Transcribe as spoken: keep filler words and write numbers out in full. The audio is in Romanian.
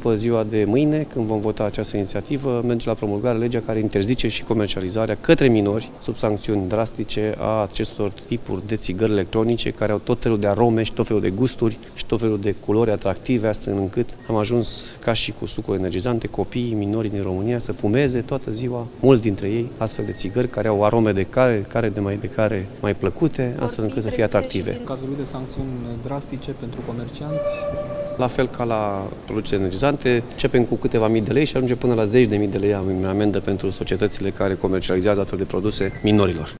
după ziua de mâine, când vom vota această inițiativă, merge la promulgare legea care interzice și comercializarea către minori, sub sancțiuni drastice, a acestor tipuri de țigări electronice care au tot felul de arome și tot felul de gusturi și tot felul de culori atractive, astfel încât am ajuns, ca și cu sucuri energizante, copiii, minorii din România să fumeze toată ziua, mulți dintre ei, astfel de țigări care au arome de care, care de mai de care mai plăcute, astfel încât să fie atractive. În cazul de sancțiuni drastice pentru comercianți? La fel ca la produsele energizante, începem cu câteva mii de lei și ajunge până la zeci de mii de lei amendă pentru societățile care comercializează astfel de produse minorilor.